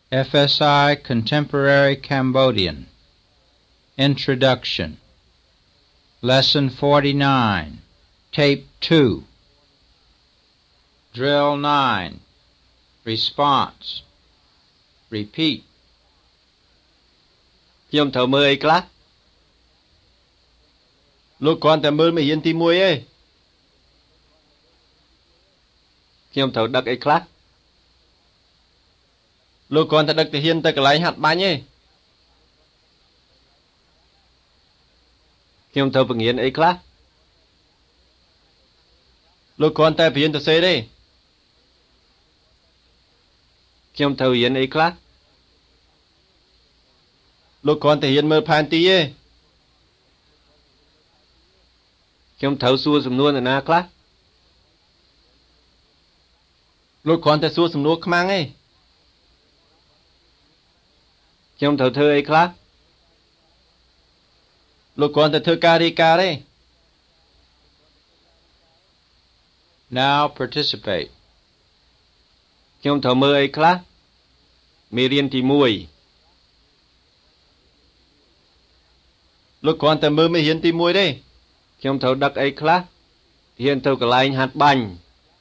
FSI Contemporary Cambodian Introduction Lesson 49 Tape 2 Drill 9 Response Repeat ខ្ញុំត្រូវមើលអីខ្លះលោកគ្រាន់តែមើលមេរៀនទី1ទេខ្ញុំត្រូវដឹកអីខ្លះលោកគ្រាន់តែដឹកទាហានទៅកន្លែងហាត់បាញ់ទេខ្ញុំត្រូវបង្រៀនអីខ្លះលោកគ្រាន់តែបង្រៀនទៅសេទេខ្ញុំត្រូវរៀនអីខ្លះលោកគ្រាន់តែរៀនមើលផែនទីទេខ្ញុំត្រូវសួរសំណួរអ្នកណាខ្លះលោកគ្រាន់តែសួរសំណួរខ្មាំងទេខ្ញុំត្រូវធ្វើអីខ្លះលោកគ្រាន់តែធ្វើការរាយការណ៍ទេ Now participate ខ្ញុំត្រូវមើលអីខ្លះមេរៀនទី1លោកគ្រាន់តែមើលមេរៀនទី1ទេខ្ញុំត្រូវដឹកអីខ្លះហ៊ានទៅកន្លែងហាត់បាញ់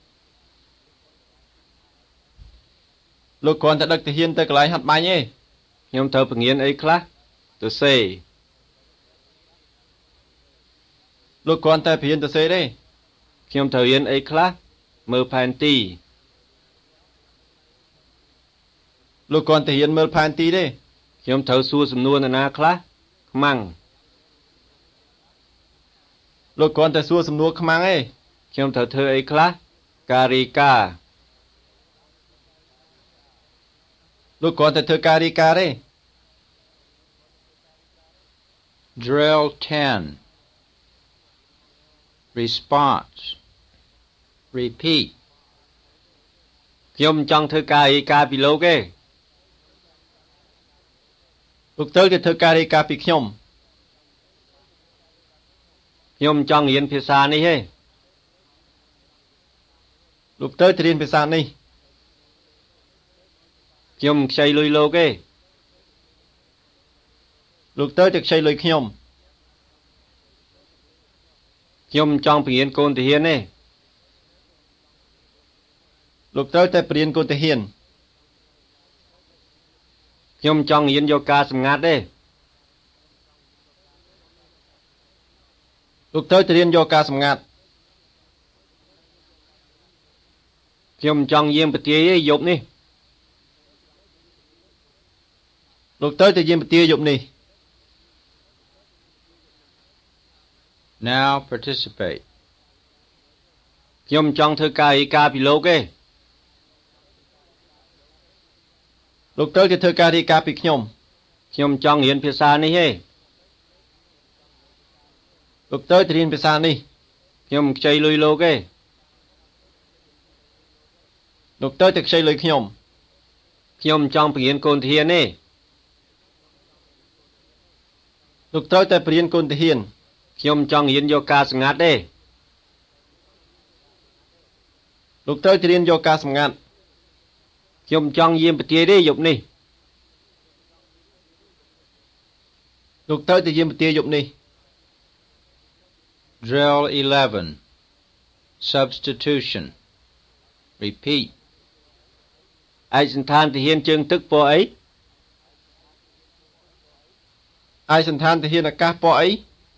លោកគ្រាន់តែដឹកទាហានទៅកន្លែងហាត់បាញ់ទេខ្ញុំត្រូវបង្រៀនអីខ្លះទៅសេលោកគ្រាន់តែបង្រៀនទៅសេទេខ្ញុំត្រូវរៀនអីខ្លះមើលផែនទីលោកគ្រាន់តែរៀនមើលផែនទីទេខ្ញុំត្រូវសួរសំណួរនរណាខ្លះខ្មាំងលោកគ្រាន់តែសួរសំណួរខ្មាំងទេខ្ញុំត្រូវធ្វើអីខ្លះការរាយការណ៍លោកគ្រាន់តែធ្វើការរាយការណ៍ទេ Drill 10 Response Repeat ខ្ញុំចង់ធ្វើការរាយការណ៍ពីលោកទេលោកត្រូវតែធ្វើការរាយការណ៍ពីខ្ញុំចង់រៀនភាសានេះទេលោកត្រូវតែរៀនភាសានេះខ្ញុំខ្ចីលុយលោកទេលោកត្រូវតែខ្ចីលុយខ្ញុំចង់បង្រៀនកូនទាហានទេលោកត្រូវតែបរៀនកូនទាហានខ្ញុំចង់រៀនយកការសម្ងាត់ទេលោកត្រូវតែរៀនយកការសម្ងាត់ខ្ញុំចង់យាមប្រទាយទេយប់នេះលោកត្រូវតែយាមប្រទាយយប់នេះ Now participate ខ្ញុំចង់ធ្វើការរាយការណ៍ពីលោកទេលោកត្រូវតែធ្វើការរាយការណ៍ពីខ្ញុំចង់រៀនភាសានេះទេលោកត្រូវតែរៀនភាសានេះខ្ញុំខ្ចីលុយលោកទេលោកត្រូវតែខ្ចីលុយខ្ញុំចង់បង្រៀនកូនទាហានទេលោកត្រូវតែបរៀនកូនទាហានខ្ញុំចង់រៀនយកការសម្ងាត់ទេលោកត្រូវតែរៀនយកការសម្ងាត់ខ្ញុំចង់យាមប្រទាយទេយប់នេះលោកត្រូវតែយាមប្រទាយយប់នេះ Drill 11 Substitution Repeat ឯកសណ្ឋានទាហានជើងទឹកពណ៌អីឯកសណ្ឋានទាហានអាកាសពណ៌អី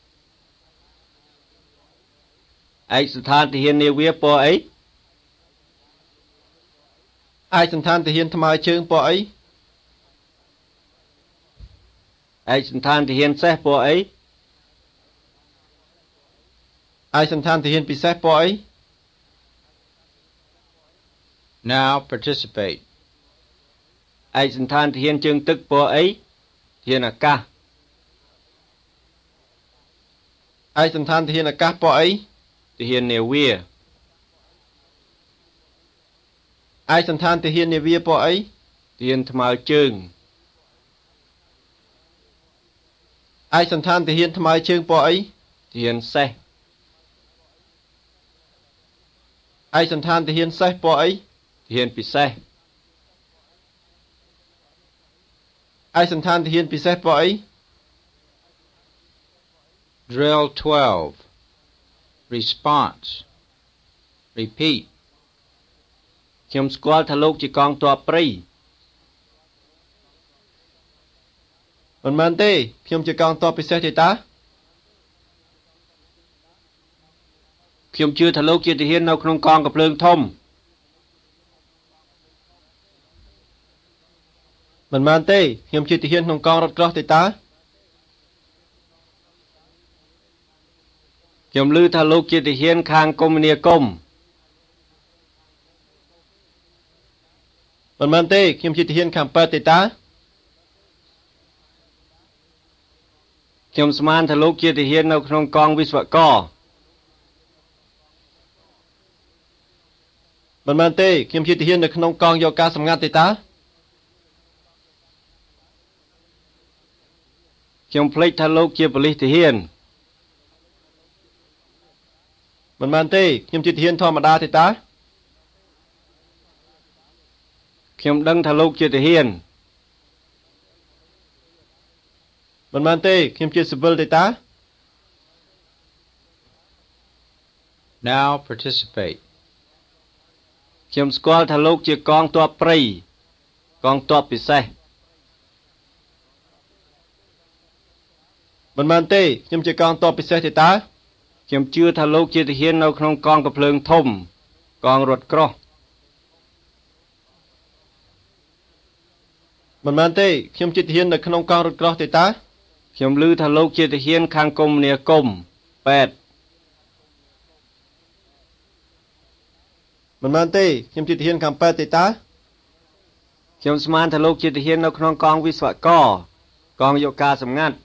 ឯកសណ្ឋានទាហាននាវាពណ៌អីឯកសណ្ឋានទាហានថ្មើរជើងពណ៌អីឯកសណ្ឋានទាហានសេះពណ៌អីឯកសណ្ឋានទាហានពិសេសពណ៌អី Now participate ឯកសណ្ឋានទាហានជើងទឹកពណ៌អីទាហានអាកាសឯកសណ្ឋានទាហានអាកាសពណ៌អីទាហាននាវាឯកសណ្ឋានទាហាននាវាពណ៌អីទាហានថ្មើរជើងឯកសណ្ឋានទាហានថ្មើរជើងពណ៌អីទាហានសេះឯកសណ្ឋានទាហានសេះពណ៌អីទាហានពិសេសឯកសណ្ឋានទាហានពិសេសពណ៌អី Drill 12. Response. Repeat. ខ្ញុំស្គាល់ថាលោកជាកងទ័ពព្រៃមិនមែនទេខ្ញុំជាកងទ័ពពិសេសទេតាខ្ញុំជឿថាលោកជាទាហាននៅក្នុងកងកាភ្លើងធំមិនមែនទេខ្ញុំជាទាហានក្នុងកងរថក្រោះទេតាខ្ញុំឮថាលោកជាទាហានខាងកុម្មុយនីគមមិនមែនទេខ្ញុំជាទាហានខាងប៉ែតទេតាខ្ញុំស្មានថាលោកជាទាហាននៅក្នុងកងវិស្វករមិនមែនទេខ្ញុំជាទាហាននៅក្នុងកងយកការសម្ងាត់ទេតាខ្ញុំភ្លេចថាលោកជាប៉ូលីសទាហានមិនមែនទេខ្ញុំជាទាហានធម្មតាទេតាខ្ញុំដឹងថាលោកជាទាហានមិនមែនទេខ្ញុំជាស៊ីវិលទេតា Now participate. ខ្ញុំស្គាល់ថាលោកជាកងទ័ពព្រៃកងទ័ពពិសេសមិនមែនទេខ្ញុំជាកងទ័ពពិសេសទេតាខ្ញុំជឿថាលោកជាទាហាននៅក្នុងកងកាភ្លើងធំកងរថក្រោះមិនមែនទេខ្ញុំជាទាហាននៅក្នុងកងរថក្រោះទេតាខ្ញុំឮថាលោកជាទាហានខាងកុម្មុយនីគមប៉ែតមិនមែនទេខ្ញុំជាទាហានខាងប៉ែតទេតាខ្ញុំស្មានថាលោកជាទាហាននៅក្នុងកងវិស្វករកងយកការសម្ងាត់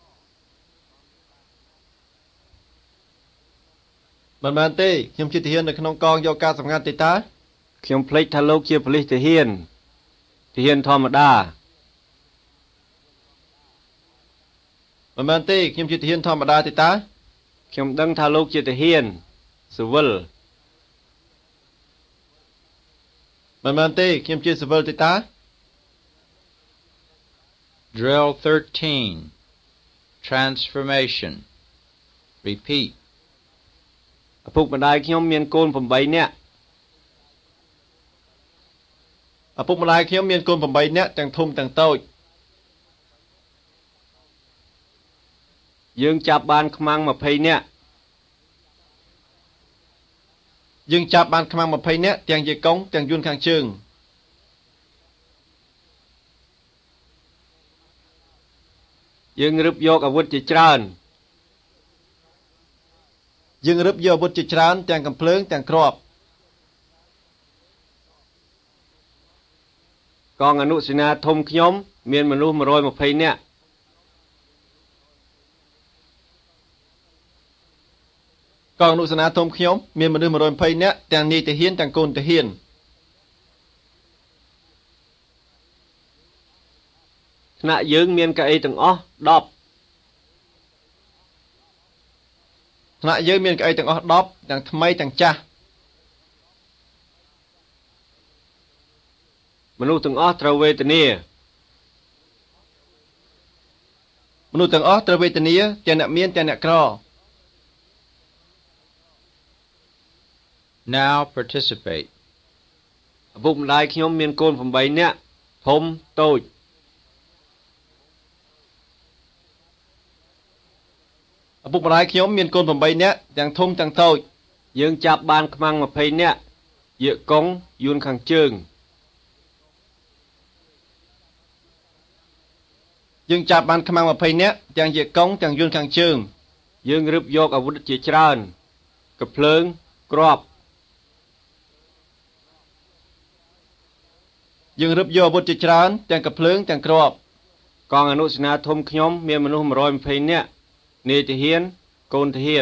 មិនមែនទេខ្ញុំជាទាហាននៅក្នុងកងយកការសម្ងាត់ទេតាខ្ញុំភ្លេចថាលោកជាប៉ូលីសទាហានធម្មតាមិនមែនទេខ្ញុំជាទាហានធម្មតាទេតាខ្ញុំដឹងថាលោកជាទាហានស៊ីវិលមិនមែនទេខ្ញុំជាស៊ីវិលទេតា Drill 13. Transformation. Repeat. ឪពុកម្ដាយខ្ញុំមានកូន8នាក់ឪពុកម្ដាយខ្ញុំមានកូន8នាក់ទាំងធំទាំងតូចយើងចាប់បានខ្មាំង20នាក់យើងចាប់បានខ្មាំង20នាក់ទាំងជាកុងទាំងយួនខាងជើងយើងរឹបយកអាវុធជាច្រើនទាំងកំភ្លើងទាំងគ្រាប់កងអនុសេនាធំខ្ញុំមានមនុស្ស120នាក់កងអនុសេនាធំខ្ញុំមានមនុស្ស120នាក់ទាំងនាយទាហានទាំងកូនទាហានថ្នាក់យើងមានកៅអីទាំងអស់10ថ្នាក់យើងមានកៅអីទាំងអស់10ទាំងថ្មីទាំងចាស់មនុស្សទាំងអស់ត្រូវវេទនាទាំងអ្នកមានទាំងអ្នកក្រ Now participate. ឪពុកម្ដាយខ្ញុំមានកូន8នាក់ធំតូចឪពុកម្ដាយខ្ញុំមានកូន8នាក់ទាំងធំទាំងតូចយើងចាប់បានខ្មាំង20នាក់យាកុងយួនខាងជើងយើងចាប់បានខ្មាំង20នាក់ទាំងយាកុងទាំងយួនខាងជើងយើងរឹបយកអាវុធជាច្រើនកាភ្លើងគ្រាប់យើងរឹបយកអាវុធជាច្រើនទាំងកាភ្លើងទាំងគ្រាប់កងអនុសេនាធំខ្ញុំមានមនុស្ស120នាក់នាយទាហានកូនទាហា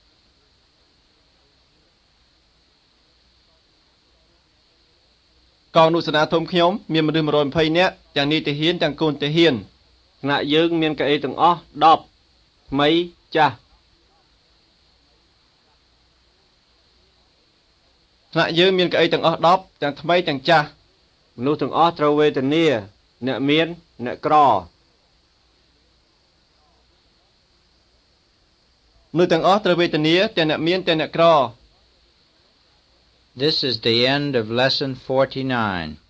នកងអនុសេនាធំខ្ញុំមានមនុស្ស120នាក់ទាំងនាយទាហានទាំងកូនទាហានថ្នាក់យើងមានកៅអីទាំងអស់10ថ្មីចាស់ថ្នាក់យើងមានកៅអីទាំងអស់10ទាំងថ្មីទាំងចាស់មនុស្សទាំងអស់ត្រូវវេទនាអ្នកមានអ្នកក្រមនុស្សទាំងអស់ត្រូវវេទនាទាំងអ្នកមានទាំងអ្នកក្រ This is the end of lesson 49.